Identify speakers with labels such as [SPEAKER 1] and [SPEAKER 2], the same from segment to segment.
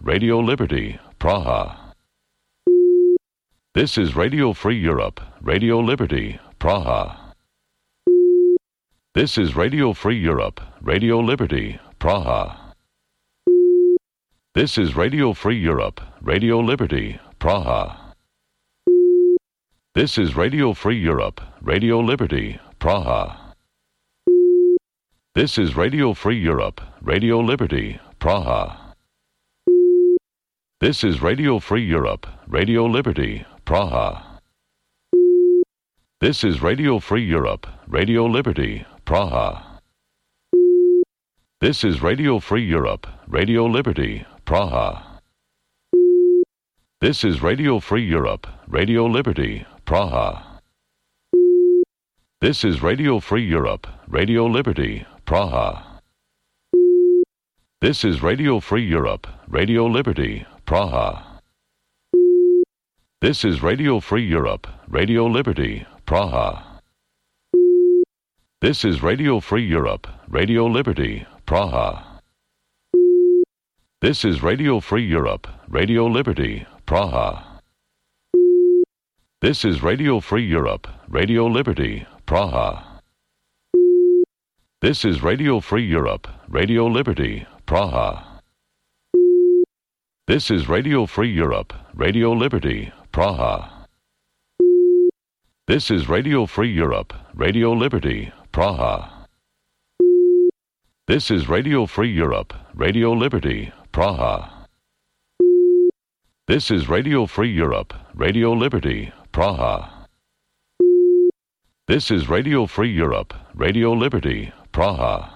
[SPEAKER 1] Radio Liberty, Praha. This is Radio Free Europe, Radio Liberty, Praha. This is Radio Free Europe, Radio Liberty, Praha. This is Radio Free Europe, Radio Liberty, Praha. This is Radio Free Europe, Radio Liberty, Praha. This is Radio Free Europe, Radio Liberty, Praha. This is Radio Free Europe, Radio Liberty, Praha. This is Radio Free Europe, Radio Liberty, Praha. This is Radio Free Europe, Radio Liberty, Praha. This is Radio Free Europe, Radio Liberty, Praha. This is Radio Free Europe, Radio Liberty, Praha. This is Radio Free Europe, Radio Liberty, Praha. This is Radio Free Europe, Radio Liberty, Praha. This is Radio Free Europe, Radio Liberty, Praha. This is Radio Free Europe, Radio Liberty, Praha. This is Radio Free Europe, Radio Liberty, Praha. This is Radio Free Europe, Radio Liberty, Praha. This is Radio Free Europe, Radio Liberty, Praha. This is Radio Free Europe, Radio Liberty, Praha. This is Radio Free Europe, Radio Liberty, Praha. This is Radio Free Europe, Radio Liberty, Praha. This is Radio Free Europe, Radio Liberty, Praha.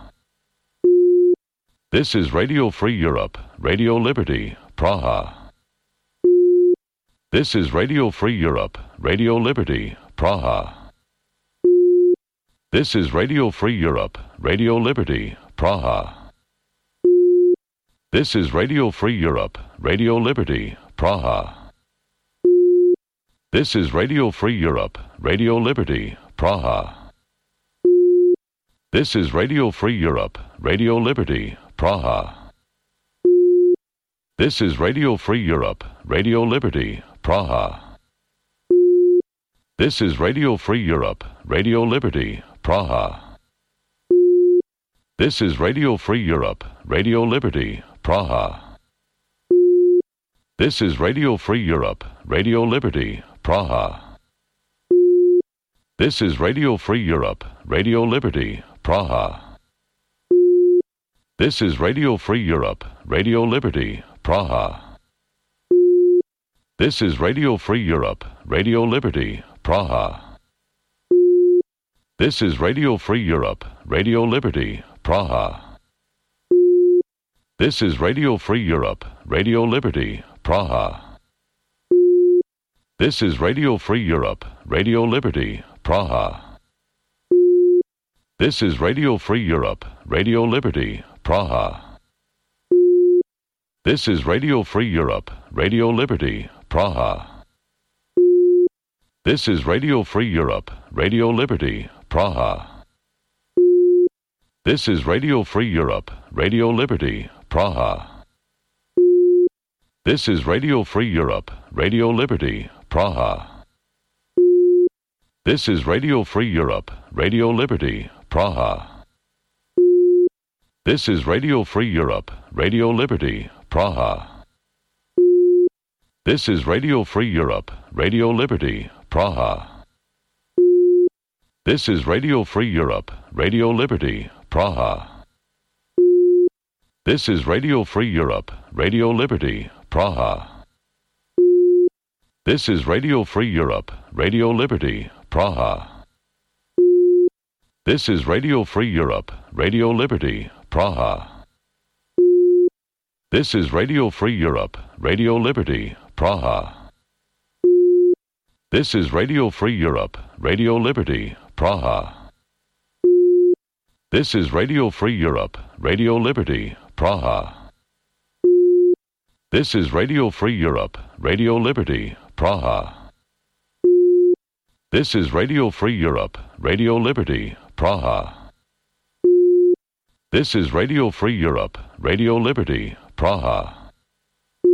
[SPEAKER 1] This is Radio Free Europe, Radio Liberty, Praha. This is Radio Free Europe, Radio Liberty, Praha. This is Radio Free Europe, Radio Liberty, Praha. This is Radio Free Europe, Radio Liberty, Praha. This is Radio Free Europe, Radio Liberty, Praha. This is Radio Free Europe, Radio Liberty, Praha. This is Radio Free Europe, Radio Liberty, Praha. This is Radio Free Europe, Radio Liberty, Praha. This is Radio Free Europe, Radio Liberty, Praha. This is Radio Free Europe, Radio Liberty, Praha. This is Radio Free Europe, Radio Liberty, Praha. This is Radio Free Europe, Radio Liberty, Praha. This is Radio Free Europe, Radio Liberty, Praha. This is Radio Free Europe, Radio Liberty, Praha. This is Radio Free Europe, Radio Liberty, Praha. This is Radio Free Europe, Radio Liberty, Praha. This is Radio Free Europe, Radio Liberty, Praha. This is Radio Free Europe, Radio Liberty, Praha. This is Radio Free Europe, Radio Liberty, Praha. This is Radio Free Europe, Radio Liberty, Praha. This is Radio Free Europe, Radio Liberty, Praha. This is Radio Free Europe, Radio Liberty, Praha. This is Radio Free Europe, Radio Liberty, Praha. This is Radio Free Europe, Radio Liberty, Praha. This is Radio Free Europe, Radio Liberty, Praha. This is Radio Free Europe, Radio Liberty, Praha. This is Radio Free Europe, Radio Liberty, Praha. This is Radio Free Europe, Radio Liberty, Praha. This is Radio Free Europe, Radio Liberty, Praha. This is Radio Free Europe, Radio Liberty, Praha. This is Radio Free Europe, Radio Liberty, Praha. This is Radio Free Europe, Radio Liberty, Praha. This is Radio Free Europe, Radio Liberty, Praha. This is Radio Free Europe, Radio Liberty, Praha.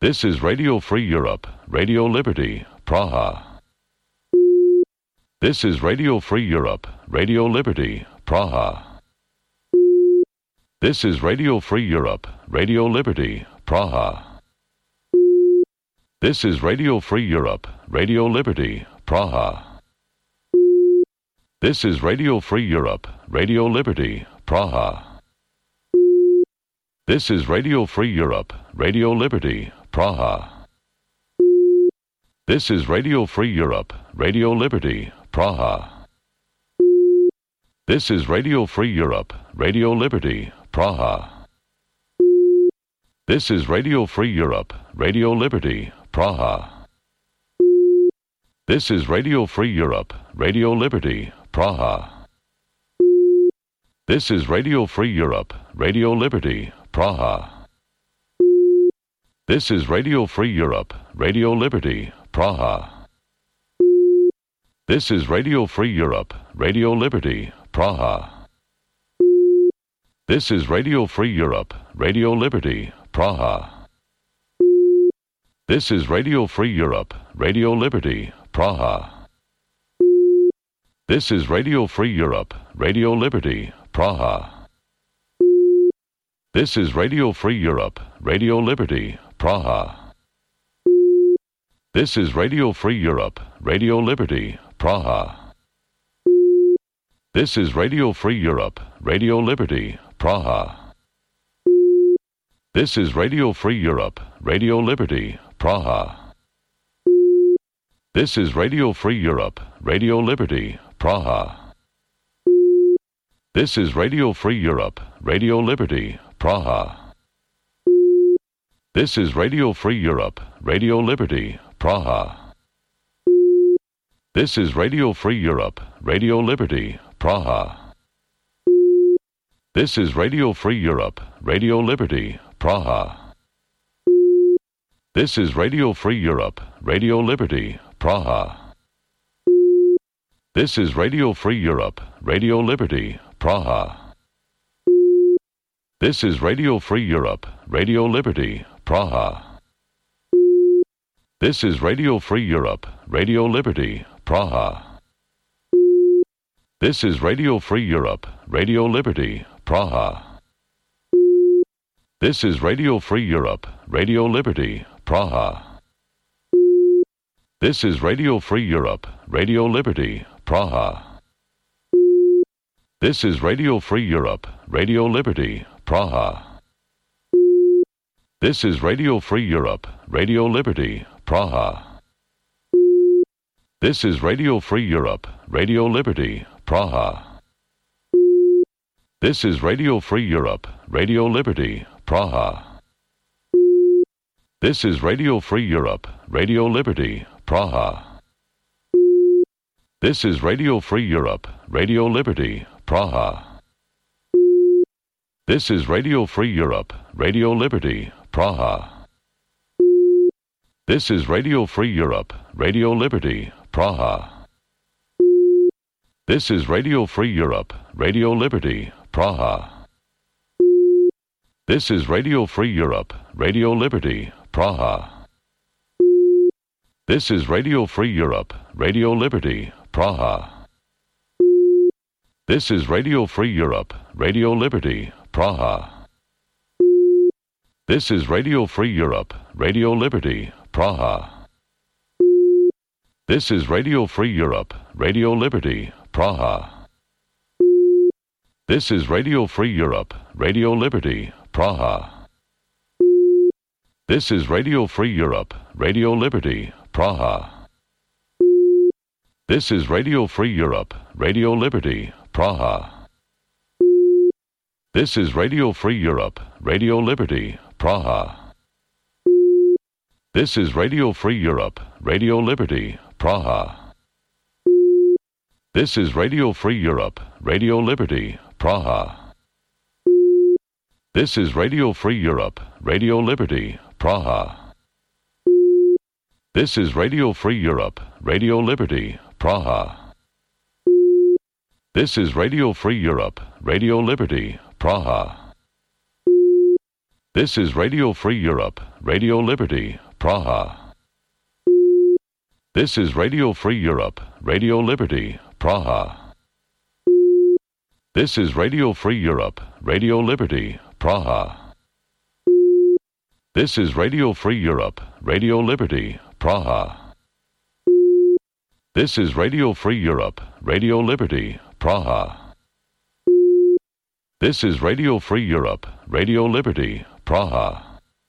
[SPEAKER 1] This is Radio Free Europe, Radio Liberty, Praha. This is Radio Free Europe, Radio Liberty, Praha. This is Radio Free Europe, Radio Liberty, Praha. This is Radio Free Europe, Radio Liberty, Praha. This is Radio Free Europe, Radio Liberty, Praha. This is Radio Free Europe, Radio Liberty, Praha. This is Radio Free Europe, Radio Liberty, Praha. This is Radio Free Europe, Radio Liberty, Praha. This is Radio Free Europe, Radio Liberty, Praha. This is Radio Free Europe, Radio Liberty, Praha. This is Radio Free Europe, Radio Liberty, Praha. This is Radio Free Europe, Radio Liberty, Praha. This is Radio Free Europe, Radio Liberty, Praha. This is Radio Free Europe, Radio Liberty, Praha. This is Radio Free Europe, Radio Liberty, Praha. This is Radio Free Europe, Radio Liberty, Praha. This is Radio Free Europe, Radio Liberty, Praha. This is Radio Free Europe, Radio Liberty, Praha. This is Radio Free Europe, Radio Liberty, Praha. This is Radio Free Europe, Radio Liberty, Praha. This is Radio Free Europe, Radio Liberty, Praha. This is Radio Free Europe, Radio Liberty, Praha. This is Radio Free Europe, Radio Liberty, Praha. This is Radio Free Europe, Radio Liberty, Praha. This is Radio Free Europe, Radio Liberty, Praha. This is Radio Free Europe, Radio Liberty, Praha. This is Radio Free Europe, Radio Liberty, Praha. This is Radio Free Europe, Radio Liberty, Praha. This is Radio Free Europe, Radio Liberty, Praha. This is Radio Free Europe, Radio Liberty, Praha. This is Radio Free Europe, Radio Liberty, Praha. This is Radio Free Europe, Radio Liberty, Praha. This is Radio Free Europe, Radio Liberty, Praha. This is Radio Free Europe, Radio Liberty, Praha. This is Radio Free Europe, Radio Liberty, Praha. This is Radio Free Europe, Radio Liberty, Praha. This is Radio Free Europe, Radio Liberty, Praha. This is Radio Free Europe, Radio Liberty, Praha. This is Radio Free Europe, Radio Liberty, Praha. This is Radio Free Europe, Radio Liberty, Praha. This is Radio Free Europe, Radio Liberty, Praha. This is Radio Free Europe, Radio Liberty, Praha. This is Radio Free Europe, Radio Liberty, Praha. This is Radio Free Europe, Radio Liberty, Praha. This is Radio Free Europe, Radio Liberty, Praha. This is Radio Free Europe, Radio Liberty, Praha. This is Radio Free Europe, Radio Liberty, Praha. This is Radio Free Europe, Radio Liberty, Praha. This is Radio Free Europe, Radio Liberty, Praha. This is Radio Free Europe, Radio Liberty, Praha. This is Radio Free Europe, Radio Liberty, Praha. This is Radio Free Europe, Radio Liberty, Praha. This is Radio Free Europe, Radio Liberty, Praha. This is Radio Free Europe, Radio Liberty, Praha. This is Radio Free Europe, Radio Liberty, Praha. This is Radio Free Europe, Radio Liberty, Praha. This is Radio Free Europe, Radio Liberty, Praha. This is Radio Free Europe, Radio Liberty, Praha. This is Radio Free Europe, Radio Liberty, Praha. This is Radio Free Europe, Radio Liberty, Praha. This is Radio Free Europe, Radio Liberty, Praha.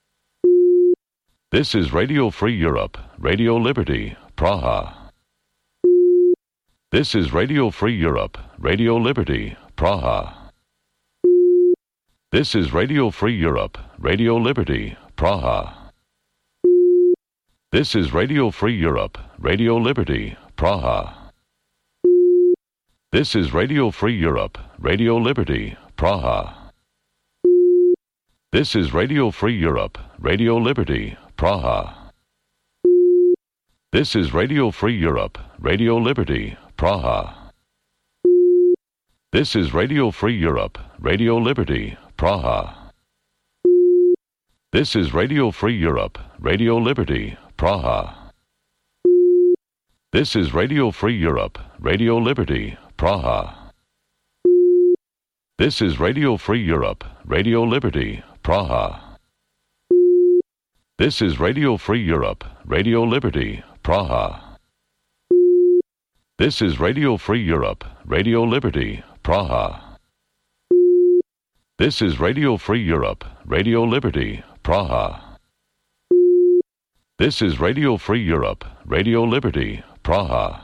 [SPEAKER 1] This is Radio Free Europe, Radio Liberty, Praha. This is Radio Free Europe, Radio Liberty, Praha. This is Radio Free Europe, Radio Liberty, Praha. This is Radio Free Europe, Radio Liberty, Praha. This is Radio Free Europe, Radio Liberty, Praha. This is Radio Free Europe, Radio Liberty, Praha. This is Radio Free Europe, Radio Liberty, Praha. This is Radio Free Europe, Radio Liberty, Praha. This is Radio Free Europe, Radio Liberty, Praha. This is Radio Free Europe, Radio Liberty, Praha. This is Radio Free Europe, Radio Liberty, Praha. This is Radio Free Europe, Radio Liberty, Praha. This is Radio Free Europe, Radio Liberty, Praha. This is Radio Free Europe, Radio Liberty, Praha. This is Radio Free Europe, Radio Liberty, Praha.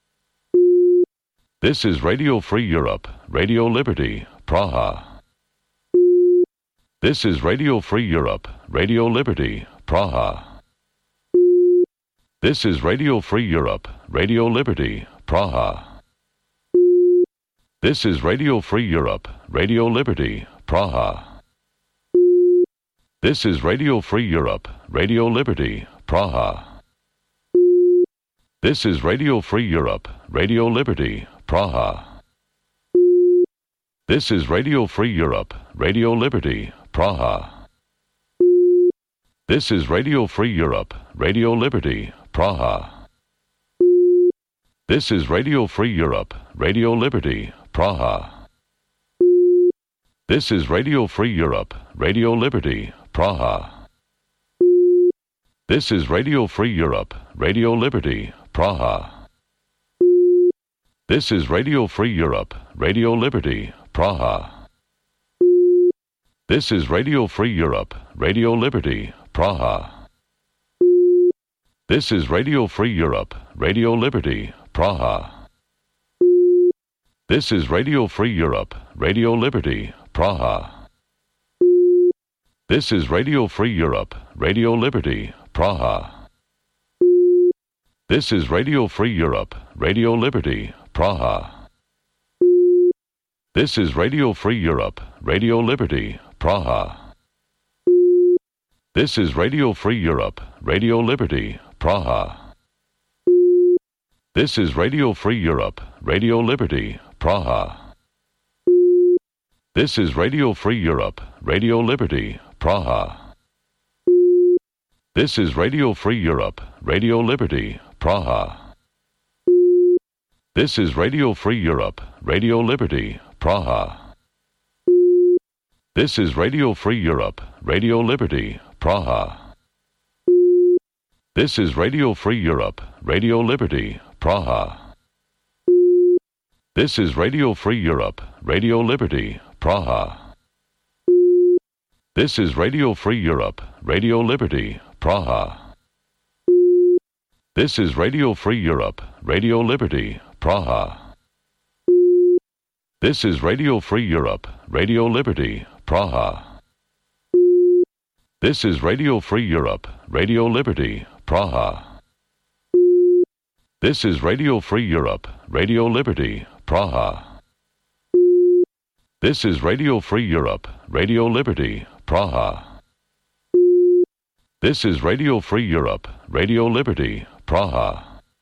[SPEAKER 1] This is Radio Free Europe, Radio Liberty, Praha. This is Radio Free Europe, Radio Liberty, Praha. This is Radio Free Europe, Radio Liberty, Praha. This is Radio Free Europe, Radio Liberty, Praha. This is Radio Free Europe, Radio Liberty, Praha. This is Radio Free Europe, Radio Liberty, Praha. This is Radio Free Europe, Radio Liberty, Praha. This is Radio Free Europe, Radio Liberty, Praha. This is Radio Free Europe, Radio Liberty, Praha. This is Radio Free Europe, Radio Liberty, Praha. This is Radio Free Europe, Radio Liberty, Praha. This is Radio Free Europe, Radio Liberty, Praha. This is Radio Free Europe, Radio Liberty, Praha. This is Radio Free Europe, Radio Liberty, Praha. This is Radio Free Europe, Radio Liberty, Praha. This is Radio Free Europe, Radio Liberty, Praha. This is Radio Free Europe, Radio Liberty, Praha. This is Radio Free Europe, Radio Liberty, Praha. This is Radio Free Europe, Radio Liberty, Praha. This is Radio Free Europe, Radio Liberty, Praha. This is Radio Free Europe, Radio Liberty, Praha. This is Radio Free Europe, Radio Liberty, Praha. This is Radio Free Europe, Radio Liberty, Praha. This is Radio Free Europe, Radio Liberty, Praha. This is Radio Free Europe, Radio Liberty, Praha. This is Radio Free Europe, Radio Liberty, Praha. This is Radio Free Europe, Radio Liberty, Praha. This is Radio Free Europe, Radio Liberty, Praha. This is Radio Free Europe, Radio Liberty, Praha. This is Radio Free Europe, Radio Liberty, Praha. This is Radio Free Europe, Radio Liberty, Praha. This is Radio Free Europe, Radio Liberty, Praha. This is Radio Free Europe, Radio Liberty, Praha.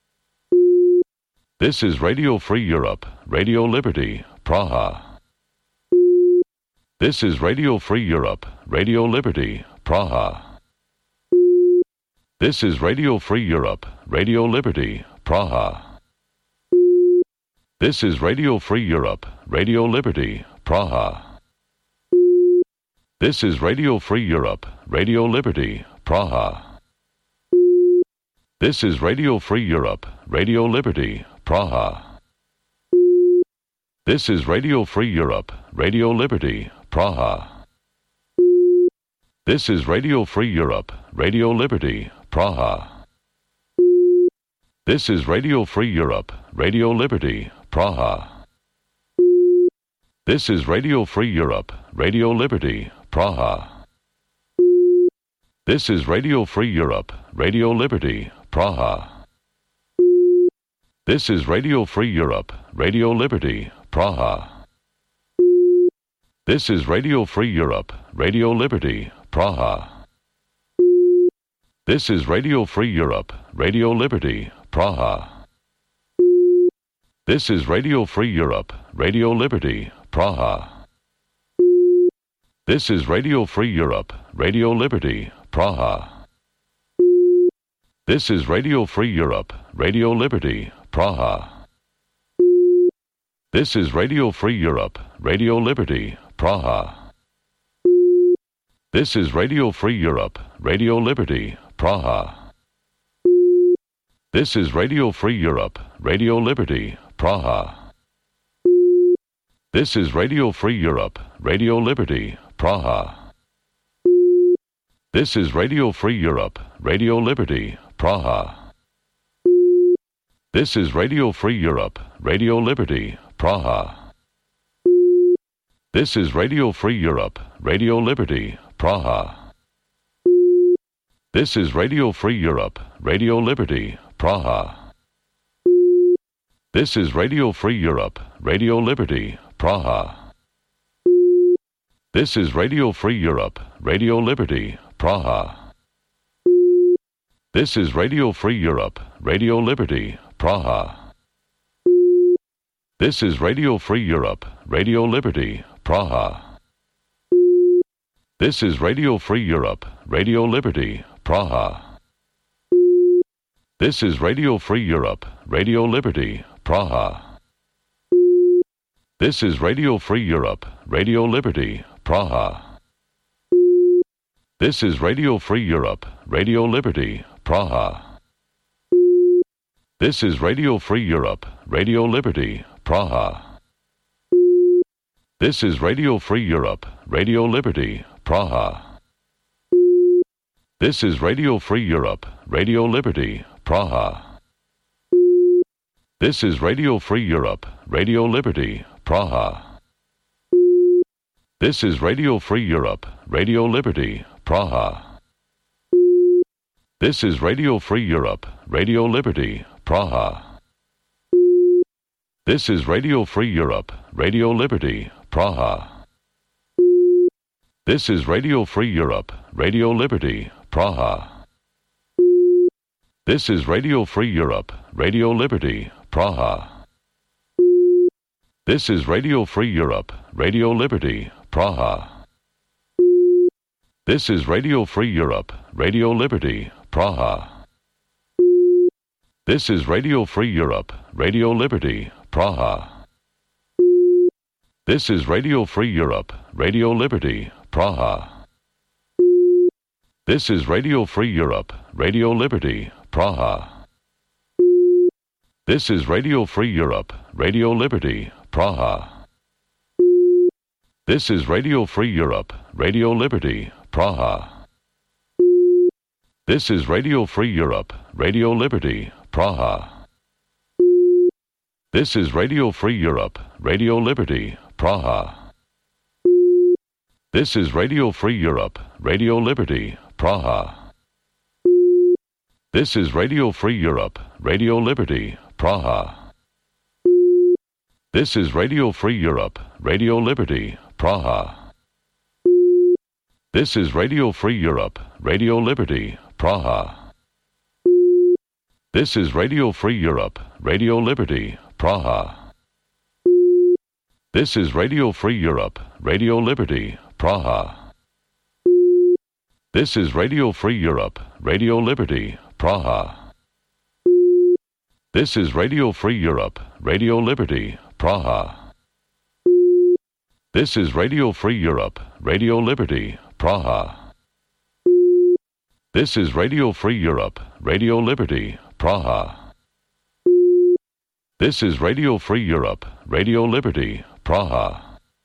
[SPEAKER 1] This is Radio Free Europe, Radio Liberty, Praha. This is Radio Free Europe, Radio Liberty, Praha. This is Radio Free Europe, Radio Liberty, Praha. This is Radio Free Europe, Radio Liberty, Praha. This is Radio Free Europe, Radio Liberty, Praha. This is Radio Free Europe, Radio Liberty, Praha. This is Radio Free Europe, Radio Liberty, Praha. This is Radio Free Europe, Radio Liberty, Praha. This is Radio Free Europe, Radio Liberty, Praha. This is Radio Free Europe, Radio Liberty, Praha. This is Radio Free Europe, Radio Liberty, Praha. This is Radio Free Europe, Radio Liberty, Praha. This is Radio Free Europe, Radio Liberty, Praha. This is Radio Free Europe, Radio Liberty, Praha. This is Radio Free Europe, Radio Liberty, Praha. This is Radio Free Europe, Radio Liberty, Praha. This is Radio Free Europe, Radio Liberty, Praha. This is Radio Free Europe, Radio Liberty, Praha. This is Radio Free Europe, Radio Liberty, Praha. This is Radio Free Europe, Radio Liberty, Praha. This is Radio Free Europe, Radio Liberty, Praha. This is Radio Free Europe, Radio Liberty, Praha. This is Radio Free Europe, Radio Liberty, Praha. This is Radio Free Europe, Radio Liberty, Praha. This is Radio Free Europe, Radio Liberty, Praha. This is Radio Free Europe, Radio Liberty, Praha. This is Radio Free Europe, Radio Liberty, Praha. This is Radio Free Europe, Radio Liberty, Praha. This is Radio Free Europe, Radio Liberty, Praha. This is Radio Free Europe, Radio Liberty, Praha. This is Radio Free Europe, Radio Liberty, Praha. This is Radio Free Europe, Radio Liberty, Praha. This is Radio Free Europe, Radio Liberty, Praha. This is Radio Free Europe, Radio Liberty, Praha. This is Radio Free Europe, Radio Liberty, Praha. This is Radio Free Europe, Radio Liberty, Praha. This is Radio Free Europe, Radio Liberty, Praha. This is Radio Free Europe, Radio Liberty, Praha. This is Radio Free Europe, Radio Liberty, Praha. This is Radio Free Europe, Radio Liberty, Praha. This is Radio Free Europe, Radio Liberty, Praha. This is Radio Free Europe, Radio Liberty, Praha. This is Radio Free Europe, Radio Liberty, Praha. This is Radio Free Europe, Radio Liberty, Praha. This is Radio Free Europe, Radio Liberty, Praha. This is Radio Free Europe, Radio Liberty, Praha. This is Radio Free Europe, Radio Liberty, Praha. This is Radio Free Europe, Radio Liberty, Praha. This is Radio Free Europe, Radio Liberty, Praha. This is Radio Free Europe, Radio Liberty, Praha. This is Radio Free Europe, Radio Liberty, Praha. This is Radio Free Europe, Radio Liberty, Praha. This is Radio Free Europe, Radio Liberty, Praha. This is Radio Free Europe, Radio Liberty, Praha. This is Radio Free Europe, Radio Liberty, Praha. This is Radio Free Europe, Radio Liberty, Praha. This is Radio Free Europe, Radio Liberty, Praha. This is Radio Free Europe, Radio Liberty, Praha. This is Radio Free Europe, Radio Liberty, Praha. This is Radio Free Europe, Radio Liberty, Praha. This is Radio Free Europe, Radio Liberty, Praha. This is Radio Free Europe, Radio Liberty, Praha.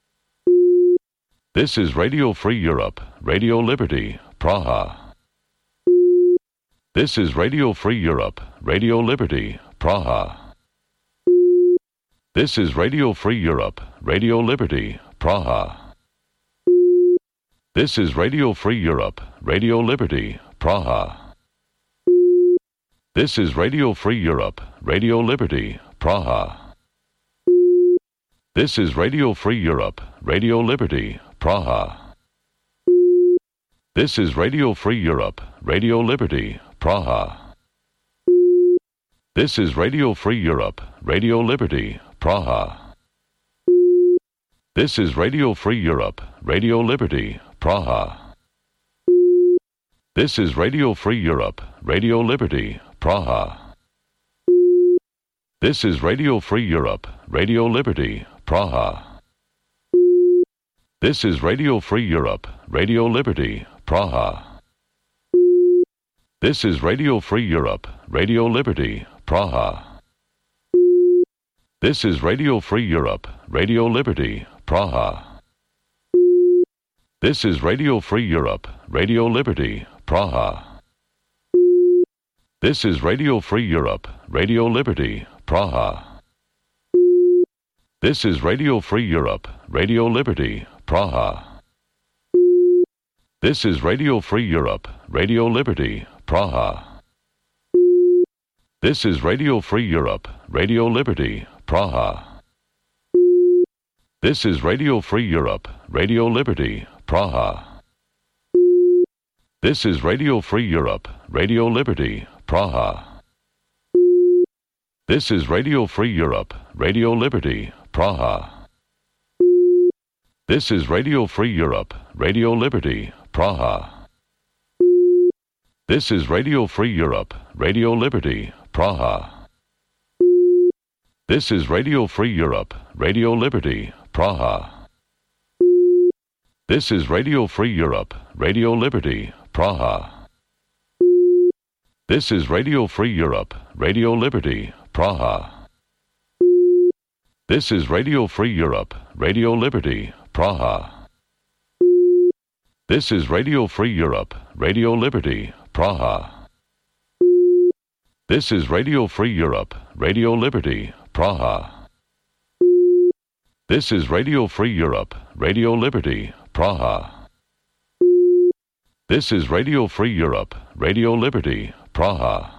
[SPEAKER 1] This is Radio Free Europe, Radio Liberty, Praha. This is Radio Free Europe, Radio Liberty, Praha. This is Radio Free Europe, Radio Liberty, Praha. This is Radio Free Europe, Radio Liberty, Praha. This is Radio Free Europe, Radio Liberty, Praha. This is Radio Free Europe, Radio Liberty, Praha. This is Radio Free Europe, Radio Liberty, Praha. This is Radio Free Europe, Radio Liberty, Praha. This is Radio Free Europe, Radio Liberty, Praha. This is Radio Free Europe, Radio Liberty, Praha. This is Radio Free Europe, Radio Liberty, Praha. This is Radio Free Europe, Radio Liberty, Praha. This is Radio Free Europe, Radio Liberty, Praha. This is Radio Free Europe, Radio Liberty, Praha. This is Radio Free Europe, Radio Liberty, Praha. This is Radio Free Europe, Radio Liberty, Praha. This is Radio Free Europe, Radio Liberty, Praha. This is Radio Free Europe, Radio Liberty, Praha. This is Radio Free Europe, Radio Liberty, Praha. This is Radio Free Europe, Radio Liberty, Praha. This is Radio Free Europe, Radio Liberty, Praha. This is Radio Free Europe, Radio Liberty, Praha. This is Radio Free Europe, Radio Liberty, Praha. This is Radio Free Europe, Radio Liberty, Praha. This is Radio Free Europe, Radio Liberty, Praha. This is Radio Free Europe, Radio Liberty, Praha. This is Radio Free Europe, Radio Liberty, Praha. This is Radio Free Europe, Radio Liberty, Praha. This is Radio Free Europe, Radio Liberty, Praha. This is Radio Free Europe, Radio Liberty, Praha. This is Radio Free Europe, Radio Liberty, Praha. This is Radio Free Europe, Radio Liberty, Praha.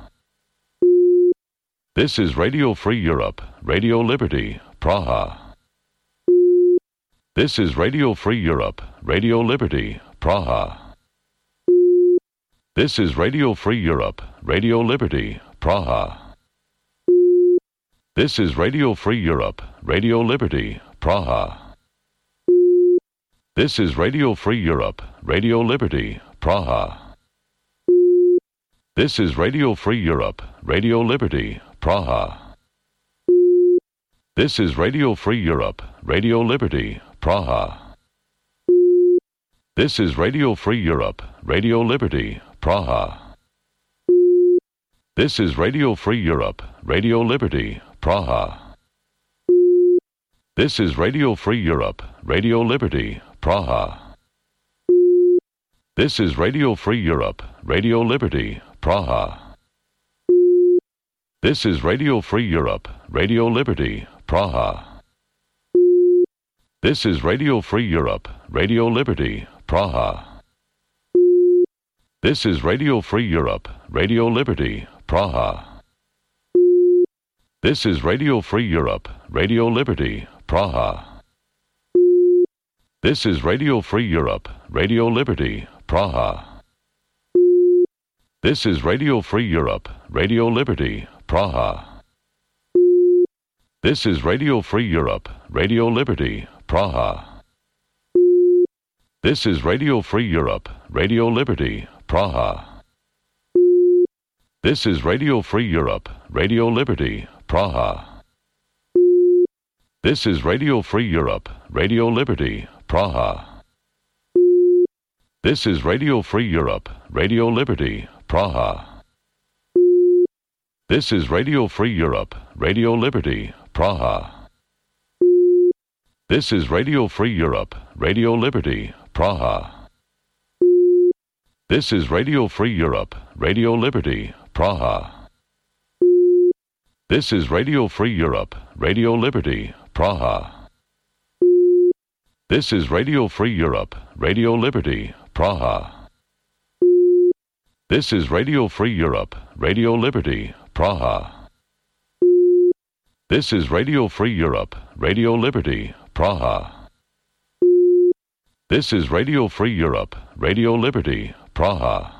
[SPEAKER 1] This is Radio Free Europe, Radio Liberty, Praha. This is Radio Free Europe, Radio Liberty, Praha. This is Radio Free Europe, Radio Liberty, Praha. This is Radio Free Europe, Radio Liberty, Praha. This is Radio Free Europe, Radio Liberty, Praha. This is Radio Free Europe, Radio Liberty, Praha. This is Radio Free Europe, Radio Liberty, Praha. This is Radio Free Europe, Radio Liberty, Praha. This is Radio Free Europe, Radio Liberty, Praha. This is Radio Free Europe, Radio Liberty, Praha. This is Radio Free Europe, Radio Liberty, Praha. This is Radio Free Europe, Radio Liberty, Praha. This is Radio Free Europe, Radio Liberty, Praha. This is Radio Free Europe, Radio Liberty, Praha. This is Radio Free Europe, Radio Liberty, Praha. This is Radio Free Europe, Radio Liberty, Praha. This is Radio Free Europe, Radio Liberty, Praha. This is Radio Free Europe, Radio Liberty, Praha. This is Radio Free Europe, Radio Liberty, Praha. This is Radio Free Europe, Radio Liberty, Praha. This is Radio Free Europe, Radio Liberty, Praha. This is Radio Free Europe, Radio Liberty, Praha. This is Radio Free Europe, Radio Liberty, Praha. This is Radio Free Europe, Radio Liberty, Praha. This is Radio Free Europe, Radio Liberty, Praha. This is Radio Free Europe, Radio Liberty, Praha. This is Radio Free Europe, Radio Liberty, Praha. This is Radio Free Europe, Radio Liberty, Praha. This is Radio Free Europe, Radio Liberty, Praha. This is Radio Free Europe, Radio Liberty, Praha.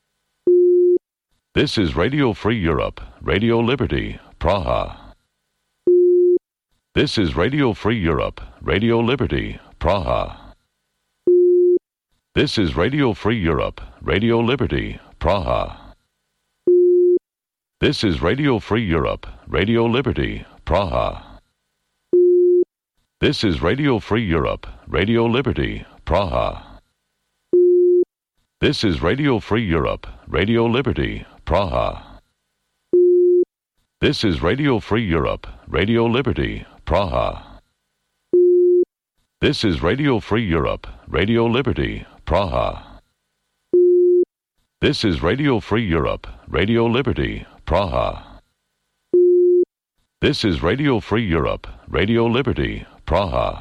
[SPEAKER 1] This is Radio Free Europe, Radio Liberty, Praha. This is Radio Free Europe, Radio Liberty, Praha. This is Radio Free Europe, Radio Liberty, Praha. This is Radio Free Europe, Radio Liberty, Praha. This is Radio Free Europe, Radio Liberty, Praha. This is Radio Free Europe, Radio Liberty, Praha. This is Radio Free Europe, Radio Liberty, Praha. This is Radio Free Europe, Radio Liberty, Praha. This is Radio Free Europe, Radio Liberty, Praha. This is Radio Free Europe, Radio Liberty, Praha.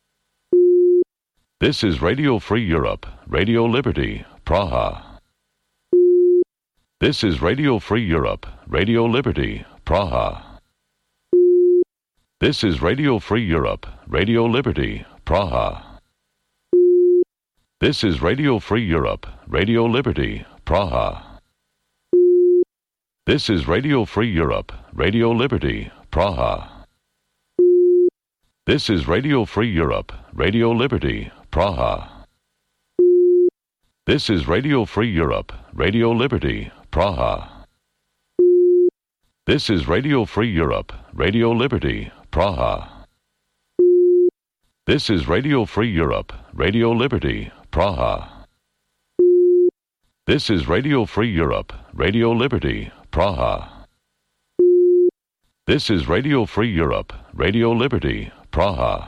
[SPEAKER 1] This is Radio Free Europe, Radio Liberty, Praha. This is Radio Free Europe, Radio Liberty, Praha. This is Radio Free Europe, Radio Liberty, Praha. This is Radio Free Europe, Radio Liberty, Praha. This is Radio Free Europe, Radio Liberty, Praha. This is Radio Free Europe, Radio Liberty, Praha. This is Radio Free Europe, Radio Liberty, Praha. This is Radio Free Europe, Radio Liberty, Praha. This is Radio Free Europe, Radio Liberty, Praha. This is Radio Free Europe, Radio Liberty, Praha. This is Radio Free Europe, Radio Liberty, Praha.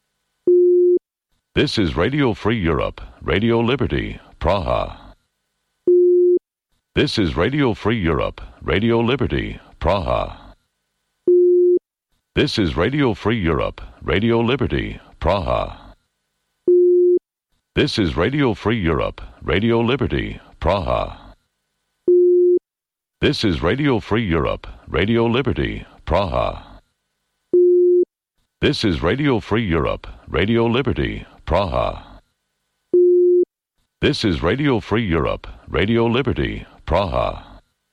[SPEAKER 1] This is Radio Free Europe, Radio Liberty, Praha. This is Radio Free Europe, Radio Liberty, Praha. This is Radio Free Europe, Radio Liberty, Praha. This is Radio Free Europe, Radio Liberty, Praha. This is Radio Free Europe, Radio Liberty, Praha. This is Radio Free Europe, Radio Liberty, Praha. This is Radio Free Europe, Radio Liberty, Praha.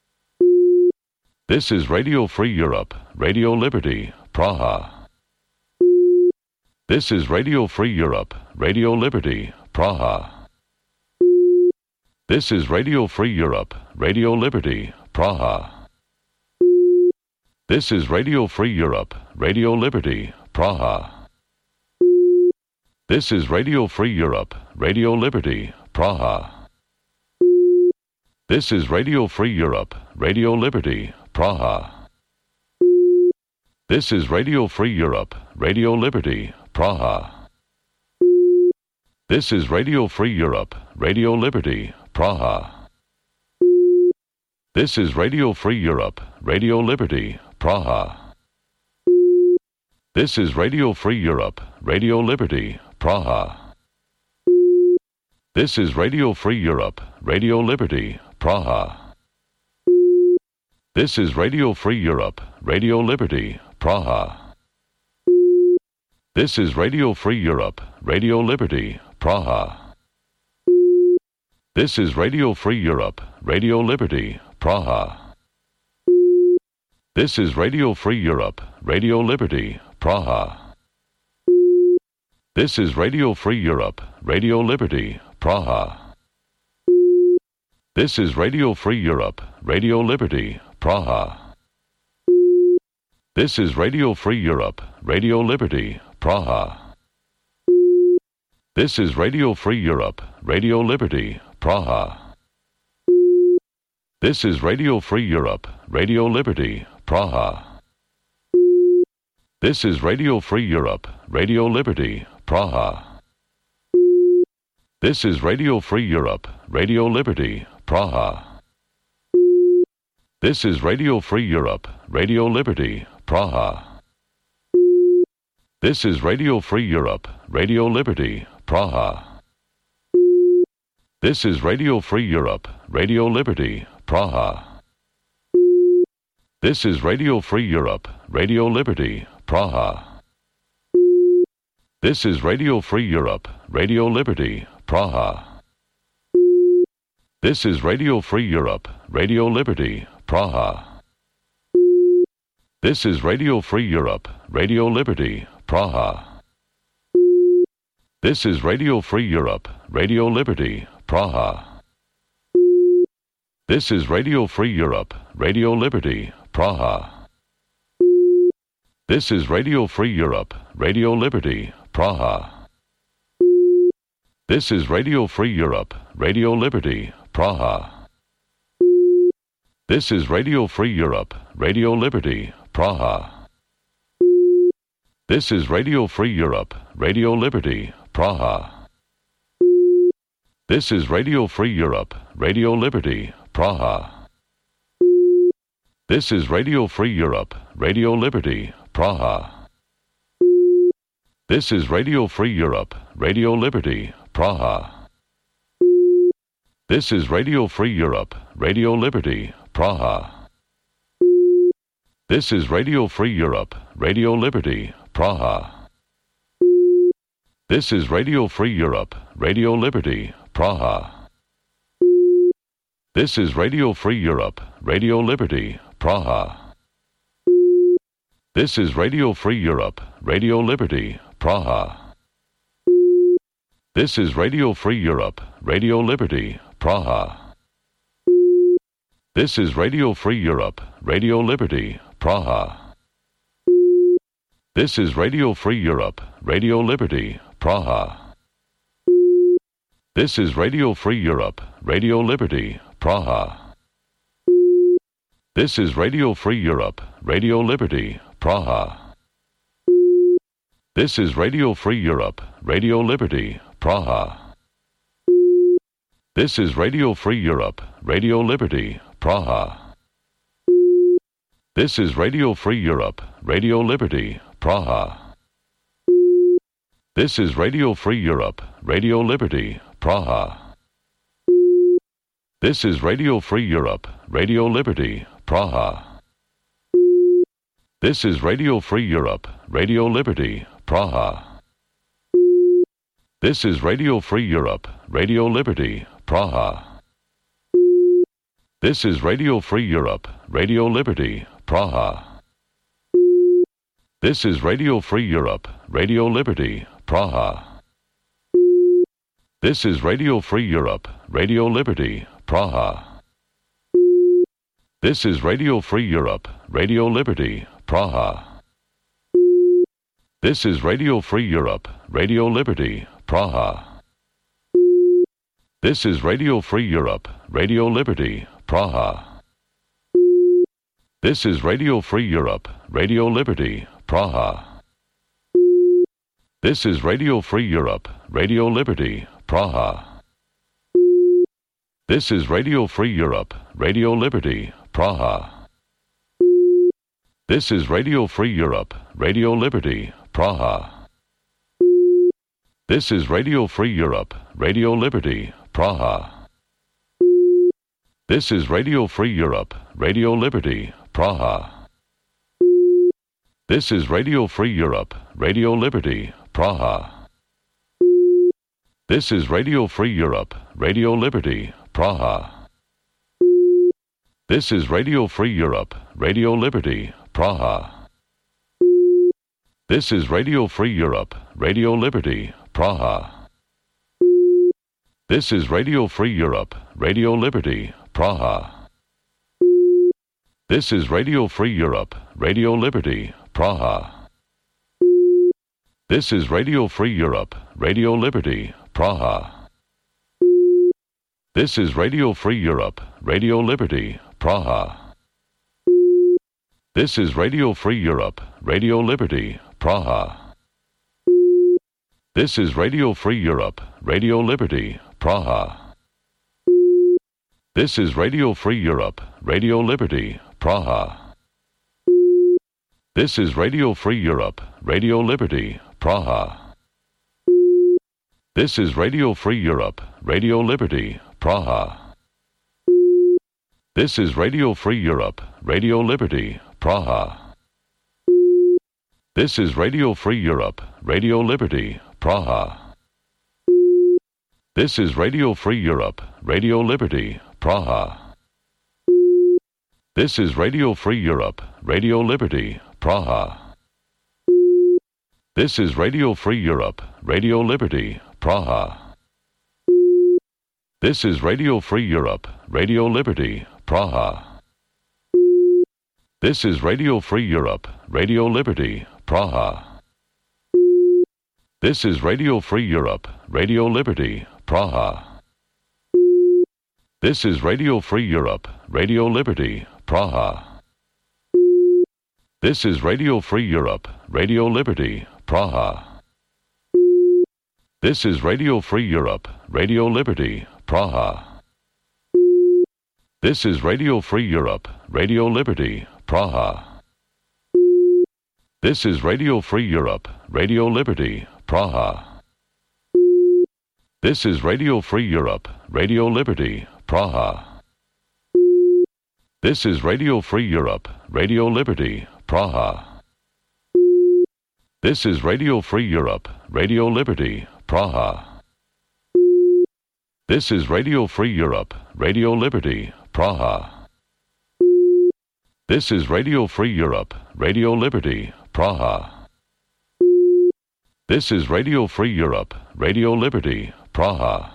[SPEAKER 1] This is Radio Free Europe, Radio Liberty, Praha. This is Radio Free Europe, Radio Liberty, Praha. This is Radio Free Europe, Radio Liberty, Praha. This is Radio Free Europe, Radio Liberty, Praha. This is Radio Free Europe, Radio Liberty, Praha. This is Radio Free Europe, Radio Liberty, Praha. This is Radio Free Europe, Radio Liberty, Praha. This is Radio Free Europe, Radio Liberty, Praha. This is Radio Free Europe, Radio Liberty, Praha. This is Radio Free Europe, Radio Liberty, Praha. This is Radio Free Europe, Radio Liberty, Praha. This is Radio Free Europe, Radio Liberty, Praha. This is Radio Free Europe, Radio Liberty, Praha. This is Radio Free Europe, Radio Liberty, Praha. This is Radio Free Europe, Radio Liberty, Praha. This is Radio Free Europe, Radio Liberty, Praha. This is Radio Free Europe, Radio Liberty, Praha. This is Radio Free Europe, Radio Liberty, Praha. This is Radio Free Europe, Radio Liberty, Praha. This is Radio Free Europe, Radio Liberty, Praha. This is Radio Free Europe, Radio Liberty, Praha. This is Radio Free Europe, Radio Liberty, Praha. This is Radio Free Europe, Radio Liberty, Praha. This is Radio Free Europe, Radio Liberty, Praha. This is Radio Free Europe, Radio Liberty, Praha. This is Radio Free Europe, Radio Liberty, Praha. This is Radio Free Europe, Radio Liberty, Praha. This is Radio Free Europe, Radio Liberty, Praha. This is Radio Free Europe, Radio Liberty, Praha. This is Radio Free Europe, Radio Liberty, Praha. This is Radio Free Europe, Radio Liberty, Praha. This is Radio Free Europe, Radio Liberty, Praha. This is Radio Free Europe, Radio Liberty, Praha. This is Radio Free Europe, Radio Liberty, Praha. This is Radio Free Europe, Radio Liberty, Praha. This is Radio Free Europe, Radio Liberty, Praha. This is Radio Free Europe, Radio Liberty, Praha. This is Radio Free Europe, Radio Liberty, Praha. This is Radio Free Europe, Radio Liberty, Praha. This is Radio Free Europe, Radio Liberty, Praha. This is Radio Free Europe, Radio Liberty, Praha. This is Radio Free Europe, Radio Liberty, Praha. This is Radio Free Europe, Radio Liberty, Praha. This is Radio Free Europe, Radio Liberty, Praha. This is Radio Free Europe, Radio Liberty, Praha. This is Radio Free Europe, Radio Liberty, Praha. This is Radio Free Europe, Radio Liberty, Praha. This is Radio Free Europe, Radio Liberty, Praha. This is Radio Free Europe, Radio Liberty, Praha. This is Radio Free Europe, Radio Liberty, Praha. This is Radio Free Europe, Radio Liberty, Praha. This is Radio Free Europe, Radio Liberty, Praha. This is Radio Free Europe, Radio Liberty, Praha. This is Radio Free Europe, Radio Liberty, Praha. This is Radio Free Europe, Radio Liberty, Praha. This is Radio Free Europe, Radio Liberty, Praha. This is Radio Free Europe, Radio Liberty, Praha. This is Radio Free Europe, Radio Liberty, Praha. This is Radio Free Europe, Radio Liberty, Praha. This is Radio Free Europe, Radio Liberty, Praha. This is Radio Free Europe, Radio Liberty, Praha. This is Radio Free Europe, Radio Liberty, Praha. This is Radio Free Europe, Radio Liberty, Praha. This is Radio Free Europe, Radio Liberty, Praha. This is Radio Free Europe, Radio Liberty, Praha. This is Radio Free Europe, Radio Liberty, Praha. This is Radio Free Europe, Radio Liberty, Praha. This is Radio Free Europe, Radio Liberty, Praha. This is Radio Free Europe, Radio Liberty, Praha. This is Radio Free Europe, Radio Liberty, Praha. This is Radio Free Europe, Radio Liberty, Praha. This is Radio Free Europe, Radio Liberty, Praha. This is Radio Free Europe, Radio Liberty, Praha. This is Radio Free Europe, Radio Liberty, Praha. This is Radio Free Europe, Radio Liberty, Praha. This is Radio Free Europe, Radio Liberty, Praha. This is Radio Free Europe, Radio Liberty, Praha. This is Radio Free Europe, Radio Liberty, Praha. This is Radio Free Europe, Radio Liberty, Praha. This is Radio Free Europe, Radio Liberty, Praha. This is Radio Free Europe, Radio Liberty, Praha. This is Radio Free Europe, Radio Liberty, Praha. This is Radio Free Europe, Radio Liberty, Praha. This is Radio Free Europe, Radio Liberty, Praha. This is Radio Free Europe, Radio Liberty, Praha. This is Radio Free Europe, Radio Liberty, Praha. This is Radio Free Europe, Radio Liberty, Praha. This is Radio Free Europe, Radio Liberty, Praha. This is Radio Free Europe, Radio Liberty, Praha. This is Radio Free Europe, Radio Liberty, Praha. This is Radio Free Europe, Radio Liberty, Praha. This is Radio Free Europe, Radio Liberty, Praha. This is Radio Free Europe, Radio Liberty, Praha. This is Radio Free Europe, Radio Liberty, Praha. This is Radio Free Europe, Radio Liberty, Praha. This is Radio Free Europe, Radio Liberty, Praha. This is Radio Free Europe, Radio Liberty, Praha. This is Radio Free Europe, Radio Liberty, Praha. This is Radio Free Europe, Radio Liberty, Praha.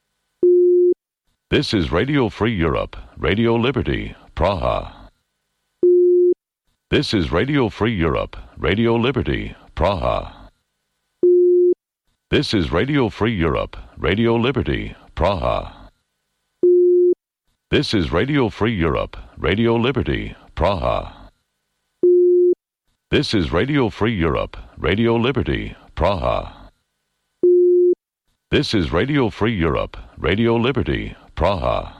[SPEAKER 1] This is Radio Free Europe, Radio Liberty, Praha. This is Radio Free Europe, Radio Liberty, Praha. This is Radio Free Europe, Radio Liberty, Praha. This is Radio Free Europe, Radio Liberty, Praha. This is Radio Free Europe, Radio Liberty, Praha. This is Radio Free Europe, Radio Liberty, Praha.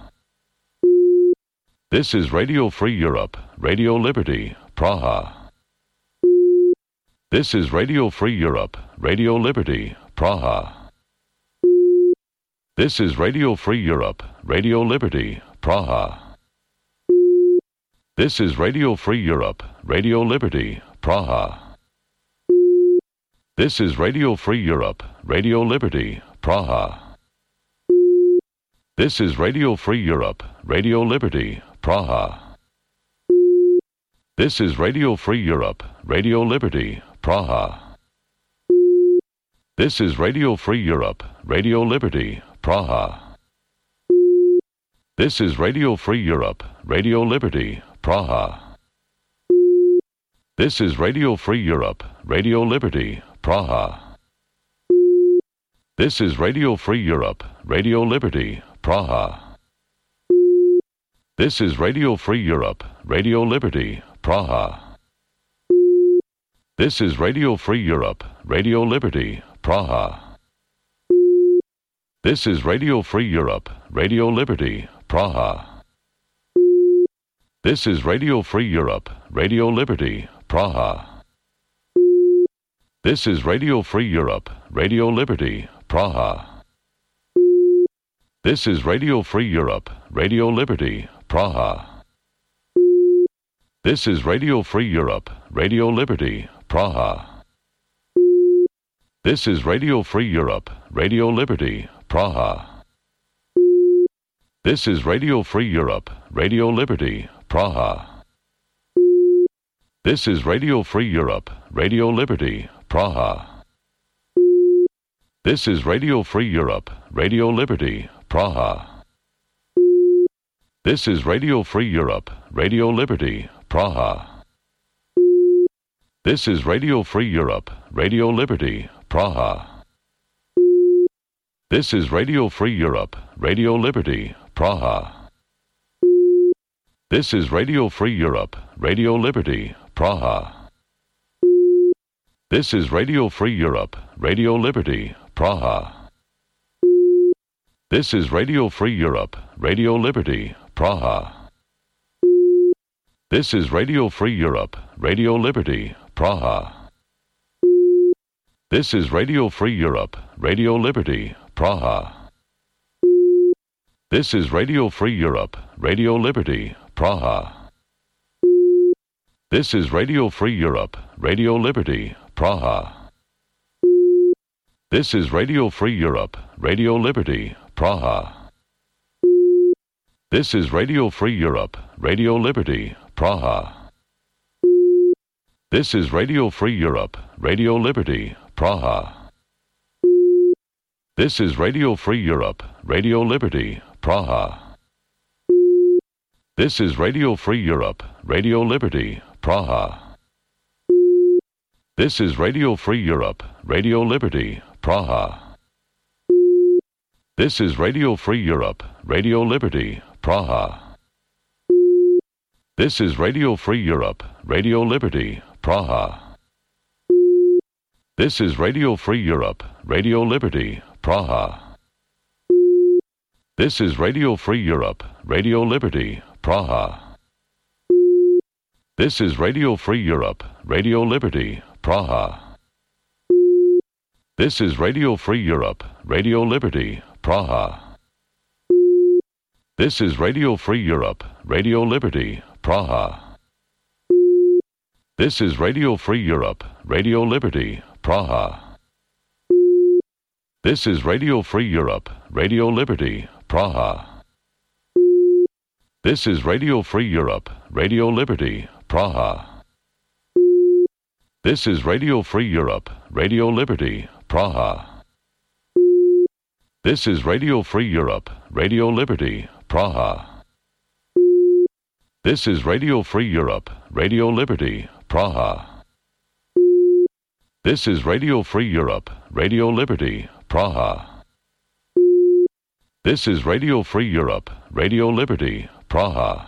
[SPEAKER 1] This is Radio Free Europe, Radio Liberty, Praha. This is Radio Free Europe, Radio Liberty, Praha. This is Radio Free Europe, Radio Liberty, Praha. This is Radio Free Europe, Radio Liberty, Praha. This is Radio Free Europe, Radio Liberty, Praha. This is Radio Free Europe, Radio Liberty, Praha. This is Radio Free Europe, Radio Liberty, Praha. This is Radio Free Europe, Radio Liberty, Praha. This is Radio Free Europe, Radio Liberty, Praha. This is Radio Free Europe, Radio Liberty, Praha. This is Radio Free Europe, Radio Liberty, Praha. This is Radio Free Europe, Radio Liberty, Praha. This is Radio Free Europe, Radio Liberty, Praha. This is Radio Free Europe, Radio Liberty, Praha. This is Radio Free Europe, Radio Liberty, Praha. This is Radio Free Europe, Radio Liberty, Praha. This is Radio Free Europe, Radio Liberty, Praha. This is Radio Free Europe, Radio Liberty, Praha. This is Radio Free Europe, Radio Liberty, Praha. This is Radio Free Europe, Radio Liberty, Praha. This is Radio Free Europe, Radio Liberty, Praha. This is Radio Free Europe, Radio Liberty, Praha. This is Radio Free Europe, Radio Liberty, Praha. This is Radio Free Europe, Radio Liberty, Praha. This is Radio Free Europe, Radio Liberty, Praha. This is Radio Free Europe, Radio Liberty, Praha. This is Radio Free Europe, Radio Liberty, Praha. This is Radio Free Europe, Radio Liberty, Praha. This is Radio Free Europe, Radio Liberty, Praha. This is Radio Free Europe, Radio Liberty, Praha. This is Radio Free Europe, Radio Liberty, Praha. This is Radio Free Europe, Radio Liberty, Praha. This is Radio Free Europe, Radio Liberty, Praha. This is Radio Free Europe, Radio Liberty, Praha. This is Radio Free Europe, Radio Liberty, Praha. This is Radio Free Europe, Radio Liberty, Praha. This is Radio Free Europe, Radio Liberty, Praha. This is Radio Free Europe, Radio Liberty, Praha. This is Radio Free Europe, Radio Liberty, Praha. This is Radio Free Europe, Radio Liberty, Praha. This is Radio Free Europe, Radio Liberty, Praha. This is Radio Free Europe, Radio Liberty, Praha. This is Radio Free Europe, Radio Liberty, Praha. This is Radio Free Europe, Radio Liberty, Praha. This is Radio Free Europe, Radio Liberty, Praha. This is Radio Free Europe, Radio Liberty, Praha. This is Radio Free Europe, Radio Liberty, Praha. This is Radio Free Europe, Radio Liberty, Praha. This is Radio Free Europe, Radio Liberty, Praha. This is Radio Free Europe, Radio Liberty, Praha. This is Radio Free Europe, Radio Liberty, Praha. This is Radio Free Europe, Radio Liberty, Praha. This is Radio Free Europe, Radio Liberty, Praha.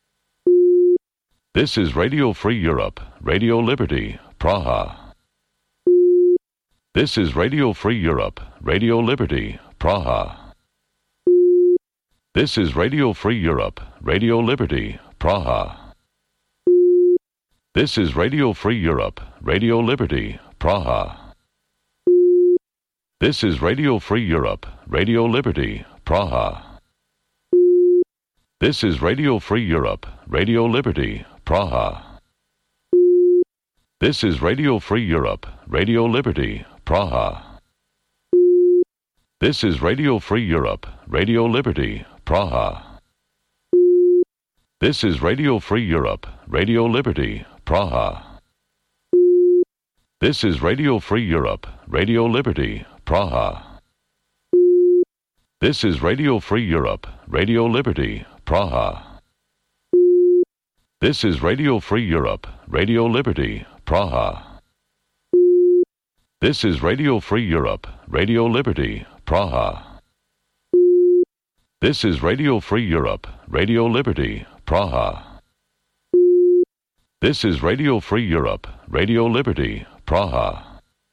[SPEAKER 1] This is Radio Free Europe, Radio Liberty, Praha. This is Radio Free Europe, Radio Liberty, Praha. This is Radio Free Europe, Radio Liberty, Praha. This is Radio Free Europe, Radio Liberty, Praha. This is Radio Free Europe, Radio Liberty, Praha. This is Radio Free Europe, Radio Liberty, Praha. This is Radio Free Europe, Radio Liberty, Praha. This is Radio Free Europe, Radio Liberty, Praha. This is Radio Free Europe, Radio Liberty, Praha. This is Radio Free Europe, Radio Liberty, Praha. This is Radio Free Europe, Radio Liberty, Praha. This is Radio Free Europe, Radio Liberty, Praha. This is Radio Free Europe, Radio Liberty, Praha. This is Radio Free Europe, Radio Liberty, Praha. This is Radio Free Europe, Radio Liberty, Praha.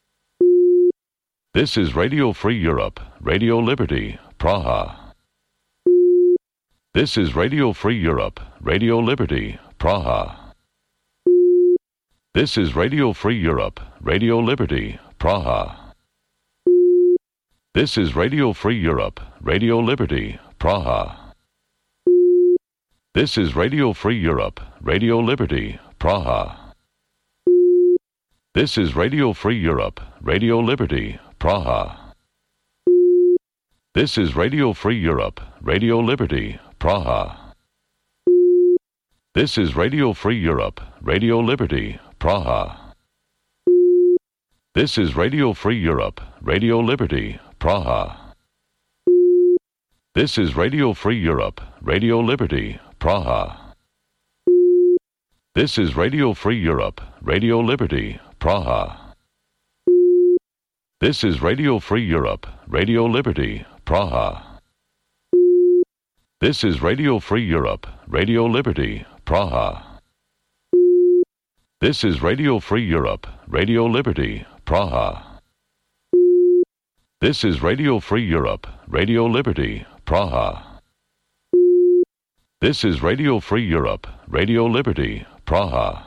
[SPEAKER 1] This is Radio Free Europe, Radio Liberty, Praha. This is Radio Free Europe, Radio Liberty, Praha. This is Radio Free Europe, Radio Liberty, Praha. This is Radio Free Europe, Radio Liberty, Praha. This is Radio Free Europe, Radio Liberty, Praha. This is Radio Free Europe, Radio Liberty, Praha. This is Radio Free Europe, Radio Liberty, Praha. This is Radio Free Europe, Radio Liberty, Praha. This is Radio Free Europe, Radio Liberty, Praha. This is Radio Free Europe, Radio Liberty, Praha. This is Radio Free Europe, Radio Liberty, Praha. This is Radio Free Europe, Radio Liberty, Praha. This is Radio Free Europe, Radio Liberty, Praha. This is Radio Free Europe, Radio Liberty, Praha. This is Radio Free Europe, Radio Liberty, Praha. This is Radio Free Europe, Radio Liberty, Praha.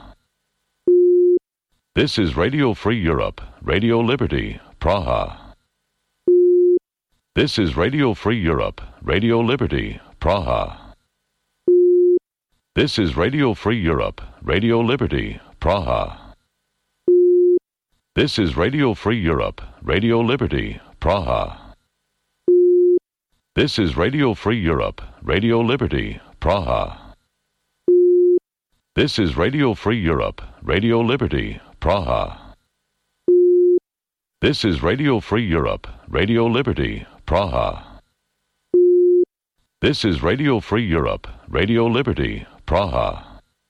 [SPEAKER 1] This is Radio Free Europe, Radio Liberty, Praha. This is Radio Free Europe, Radio Liberty, Praha. This is Radio Free Europe, Radio Liberty, Praha. This is Radio Free Europe, Radio Liberty, Praha. This is Radio Free Europe, Radio Liberty, Praha. This is Radio Free Europe, Radio Liberty, Praha. This is Radio Free Europe, Radio Liberty, Praha. This is Radio Free Europe, Radio Liberty, Praha.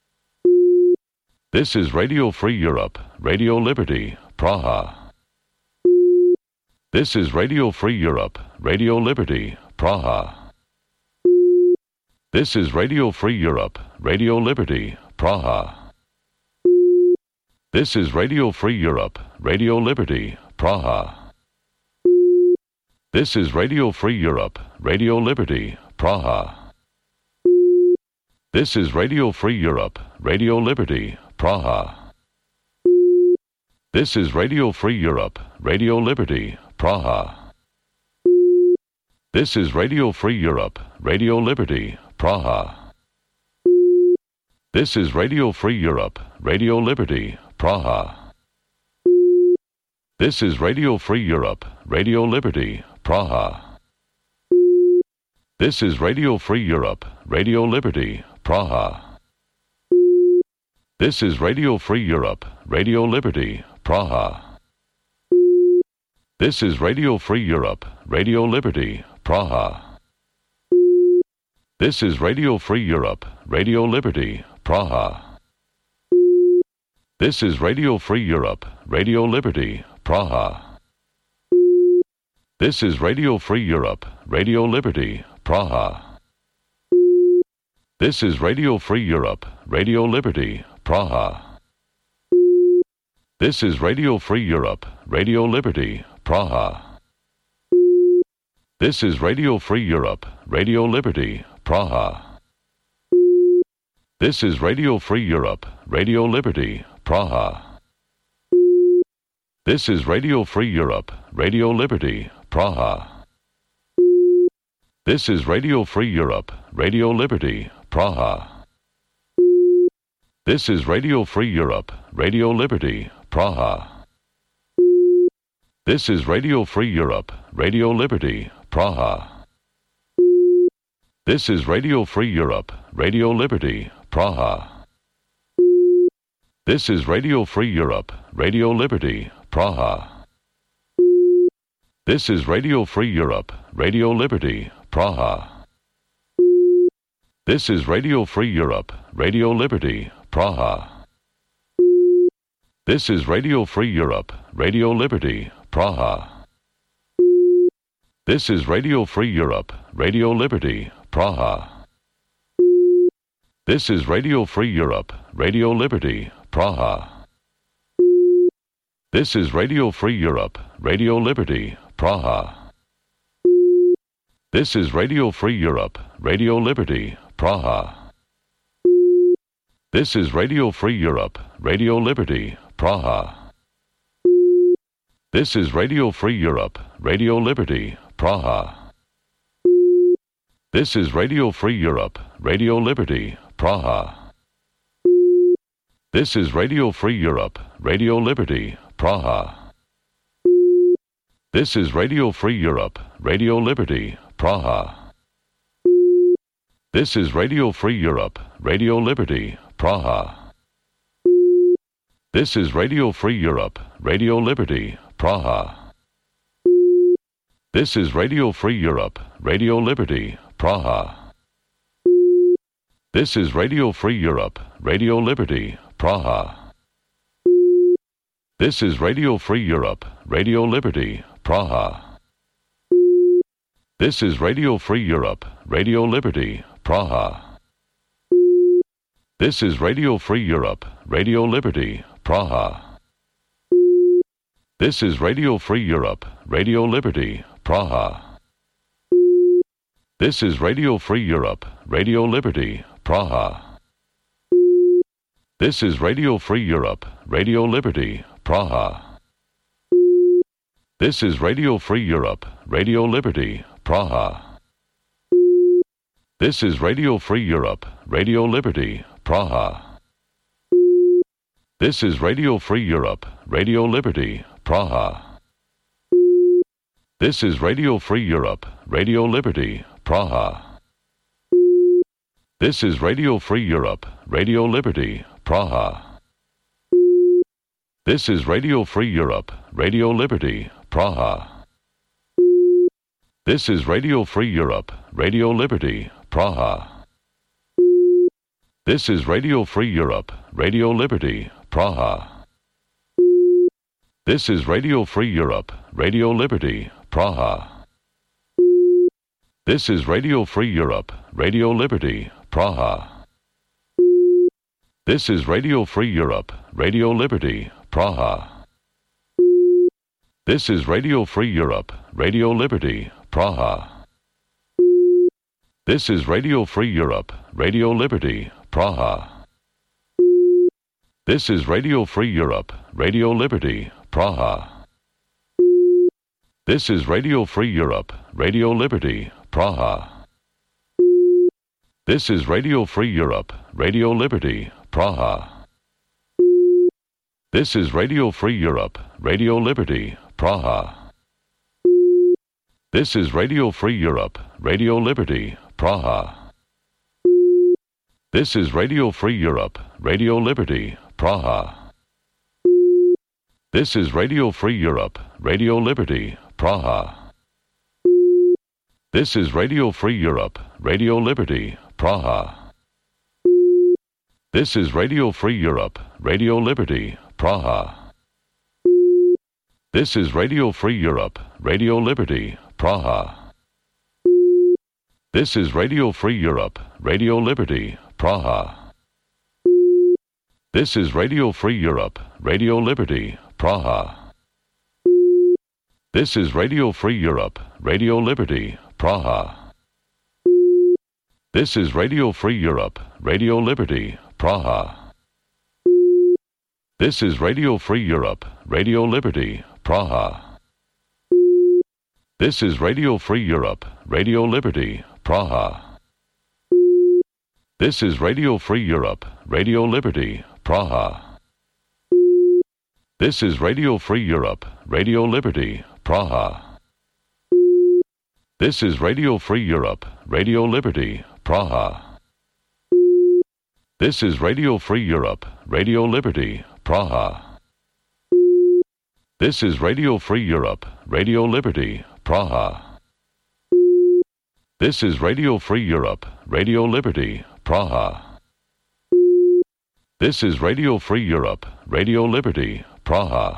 [SPEAKER 1] This is Radio Free Europe, Radio Liberty, Praha. This is Radio Free Europe, Radio Liberty, Praha. This is Radio Free Europe, Radio Liberty, Praha. This is Radio Free Europe, Radio Liberty, Praha. This is Radio Free Europe, Radio Liberty, Praha. This is Radio Free Europe, Radio Liberty, Praha. This is Radio Free Europe, Radio Liberty, Praha. This is Radio Free Europe, Radio Liberty, Praha. This is Radio Free Europe, Radio Liberty, Praha. This is Radio Free Europe, Radio Liberty, Praha. This is Radio Free Europe, Radio Liberty, Praha. This is Radio Free Europe, Radio Liberty, Praha. This is Radio Free Europe, Radio Liberty, Praha. This is Radio Free Europe, Radio Liberty, Praha. This is Radio Free Europe, Radio Liberty, Praha. This is Radio Free Europe, Radio Liberty, Praha. This is Radio Free Europe, Radio Liberty, Praha. This is Radio Free Europe, Radio Liberty, Praha. This is Radio Free Europe, Radio Liberty, Praha. This is Radio Free Europe, Radio Liberty, Praha. This is Radio Free Europe, Radio Liberty, Praha. This is Radio Free Europe, Radio Liberty, Praha. This is Radio Free Europe, Radio Liberty, Praha. This is Radio Free Europe, Radio Liberty, Praha. This is Radio Free Europe, Radio Liberty, Praha. This is Radio Free Europe, Radio Liberty, Praha. This is Radio Free Europe, Radio Liberty, Praha. This is Radio Free Europe, Radio Liberty, Praha. This is Radio Free Europe, Radio Liberty, Praha. This is Radio Free Europe, Radio Liberty, Praha. This is Radio Free Europe, Radio Liberty, Praha. This is Radio Free Europe, Radio Liberty, Praha. This is Radio Free Europe, Radio Liberty, Praha. This is Radio Free Europe, Radio Liberty, Praha. This is Radio Free Europe, Radio Liberty, Praha. This is Radio Free Europe, Radio Liberty, Praha. This is Radio Free Europe, Radio Liberty, Praha. This is Radio Free Europe, Radio Liberty, Praha. This is Radio Free Europe, Radio Liberty, Praha. This is Radio Free Europe, Radio Liberty, Praha. This is Radio Free Europe, Radio Liberty, Praha. This is Radio Free Europe, Radio Liberty, Praha. This is Radio Free Europe, Radio Liberty, Praha. This is Radio Free Europe, Radio Liberty, Praha. This is Radio Free Europe, Radio Liberty, Praha. This is Radio Free Europe, Radio Liberty, Praha. This is Radio Free Europe, Radio Liberty, Praha. This is Radio Free Europe, Radio Liberty, Praha. This is Radio Free Europe, Radio Liberty, Praha. This is Radio Free Europe, Radio Liberty, Praha. This is Radio Free Europe, Radio Liberty, Praha. This is Radio Free Europe, Radio Liberty, Praha. This is Radio Free Europe, Radio Liberty, Praha. This is Radio Free Europe, Radio Liberty, Praha. This is Radio Free Europe, Radio Liberty, Praha. This is Radio Free Europe, Radio Liberty, Praha. This is Radio Free Europe, Radio Liberty, Praha. This is Radio Free Europe, Radio Liberty, Praha. This is Radio Free Europe, Radio Liberty, Praha. This is Radio Free Europe, Radio Liberty, Praha. This is Radio Free Europe, Radio Liberty, Praha. This is Radio Free Europe, Radio Liberty, Praha. This is Radio Free Europe, Radio Liberty, Praha. This is Radio Free Europe, Radio Liberty, Praha. This is Radio Free Europe, Radio Liberty, Praha. This is Radio Free Europe, Radio Liberty, Praha. This is Radio Free Europe, Radio Liberty, Praha. This is Radio Free Europe, Radio Liberty, Praha. This is Radio Free Europe, Radio Liberty, Praha. This is Radio Free Europe, Radio Liberty, Praha. This is Radio Free Europe, Radio Liberty, Praha. This is Radio Free Europe, Radio Liberty, Praha. This is Radio Free Europe, Radio Liberty, Praha. This is Radio Free Europe, Radio Liberty, Praha. This is Radio Free Europe, Radio Liberty, Praha. This is Radio Free Europe, Radio Liberty, Praha. This is Radio Free Europe, Radio Liberty, Praha. This is Radio Free Europe, Radio Liberty, Praha. This is Radio Free Europe, Radio Liberty, Praha. This is Radio Free Europe, Radio Liberty, Praha. This is Radio Free Europe, Radio Liberty, Praha. This is Radio Free Europe, Radio Liberty, Praha. This is Radio Free Europe, Radio Liberty, Praha. This is Radio Free Europe, Radio Liberty, Praha.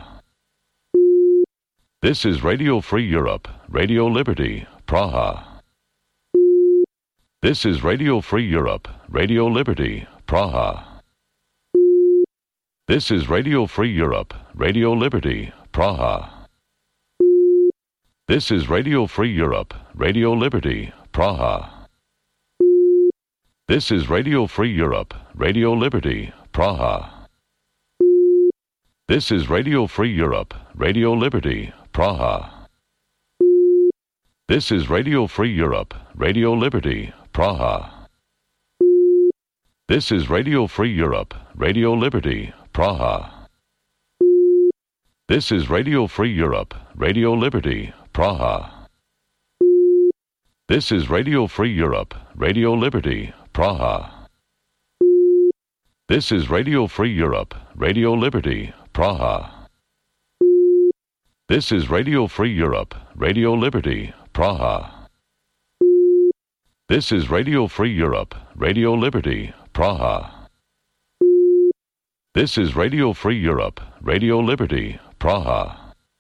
[SPEAKER 1] This is Radio Free Europe, Radio Liberty, Praha. This is Radio Free Europe, Radio Liberty, Praha. This is Radio Free Europe, Radio Liberty, Praha. This is Radio Free Europe, Radio Liberty, Praha. This is Radio Free Europe, Radio Liberty, Praha. This is Radio Free Europe, Radio Liberty, Praha. This is Radio Free Europe, Radio Liberty, Praha. This is Radio Free Europe, Radio Liberty, Praha. This is Radio Free Europe, Radio Liberty, Praha. This is Radio Free Europe, Radio Liberty, Praha. This is Radio Free Europe, Radio Liberty, Praha. This is Radio Free Europe, Radio Liberty, Praha. This is Radio Free Europe, Radio Liberty, Praha. This is Radio Free Europe, Radio Liberty, Praha.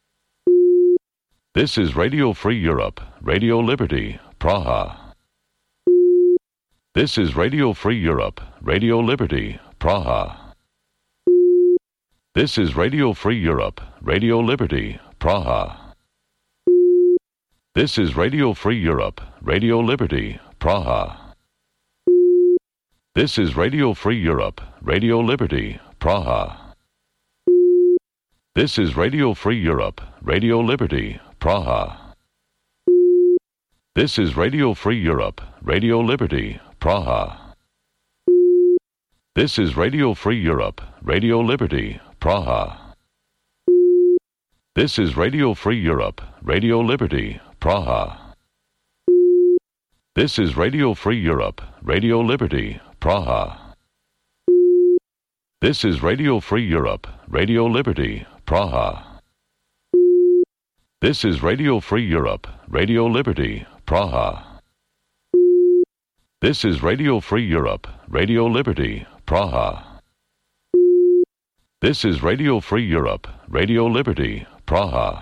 [SPEAKER 1] This is Radio Free Europe, Radio Liberty, Praha. This is Radio Free Europe, Radio Liberty, Praha. This is Radio Free Europe, Radio Liberty, Praha. This is Radio Free Europe, Radio Liberty, Praha. This is Radio Free Europe, Radio Liberty, Praha. This is Radio Free Europe, Radio Liberty, Praha. This is Radio Free Europe, Radio Liberty, Praha. This is Radio Free Europe, Radio Liberty, Praha. This is Radio Free Europe, Radio Liberty, Praha. This is Radio Free Europe, Radio Liberty, Praha. This is Radio Free Europe, Radio Liberty, Praha. This is Radio Free Europe, Radio Liberty, Praha. This is Radio Free Europe, Radio Liberty, Praha. This is Radio Free Europe, Radio Liberty, Praha.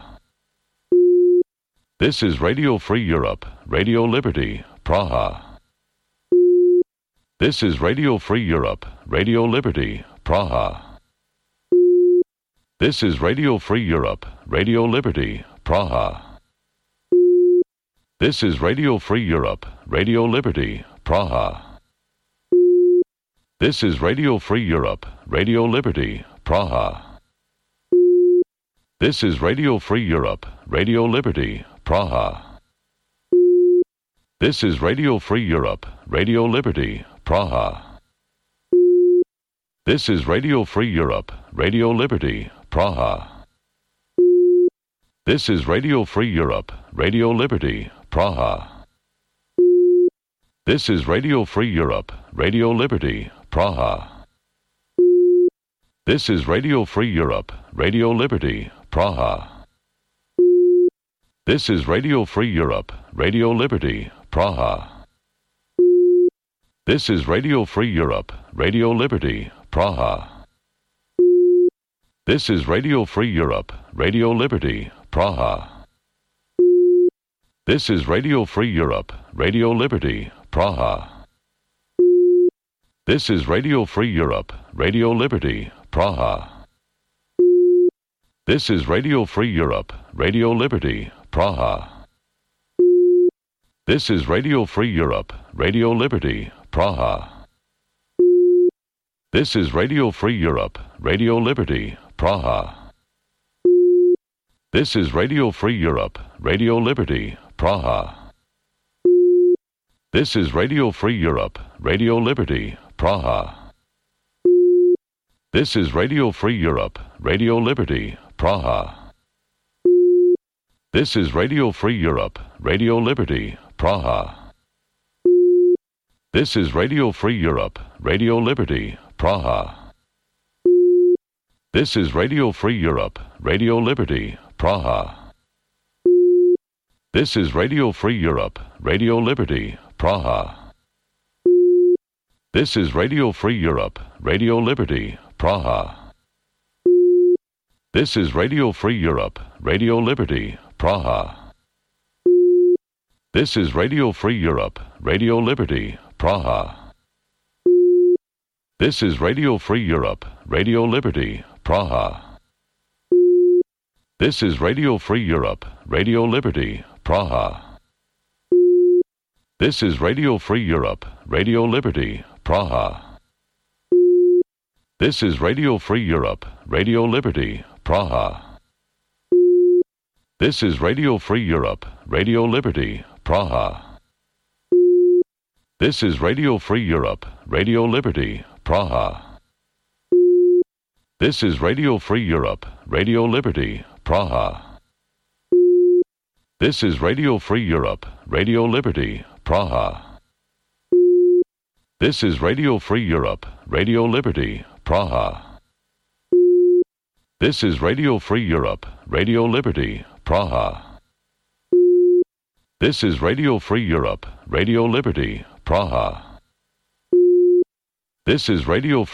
[SPEAKER 1] This is Radio Free Europe, Radio Liberty, Praha. This is Radio Free Europe, Radio Liberty, Praha. This is Radio Free Europe, Radio Liberty, Praha. This is Radio Free Europe, Radio Liberty, Praha. This is Radio Free Europe, Radio Liberty, Praha. This is Radio Free Europe, Radio Liberty, Praha. This is Radio Free Europe, Radio Liberty, Praha. This is Radio Free Europe, Radio Liberty, Praha. This is Radio Free Europe, Radio Liberty, Praha. This is Radio Free Europe, Radio Liberty, Praha. This is Radio Free Europe, Radio Liberty, Praha. This is Radio Free Europe, Radio Liberty, Praha. This is Radio Free Europe, Radio Liberty, Praha. This is Radio Free Europe, Radio Liberty, Praha. This is Radio Free Europe, Radio Liberty, Praha. This is Radio Free Europe, Radio Liberty, Praha. This is Radio Free Europe, Radio Liberty, Praha. This is Radio Free Europe, Radio Liberty, Praha. This is Radio Free Europe, Radio Liberty, Praha. This is Radio Free Europe, Radio Liberty, Praha. This is Radio Free Europe, Radio Liberty, Praha. This is Radio Free Europe, Radio Liberty, Praha. This is Radio Free Europe, Radio Liberty, Praha. This is Radio Free Europe, Radio Liberty, Praha. This is Radio Free Europe, Radio Liberty, Praha. This is Radio Free Europe, Radio Liberty, Praha. This is Radio Free Europe, Radio Liberty, Praha. This is Radio Free Europe, Radio Liberty, Praha. This is Radio Free Europe, Radio Liberty, Praha. This is Radio Free Europe, Radio Liberty, Praha. This is Radio Free Europe, Radio Liberty, Praha. This is Radio Free Europe, Radio Liberty, Praha. This is Radio Free Europe, Radio Liberty, Praha. This is Radio Free Europe, Radio Liberty, Praha. This is Radio Free Europe, Radio Liberty, Praha. This is Radio Free Europe, Radio Liberty, Praha. This is Radio Free Europe, Radio Liberty, Praha. This is Radio Free Europe, Radio Liberty, Praha. This is Radio Free Europe, Radio Liberty, Praha. This is Radio Free Europe, Radio Liberty, Praha. This is Radio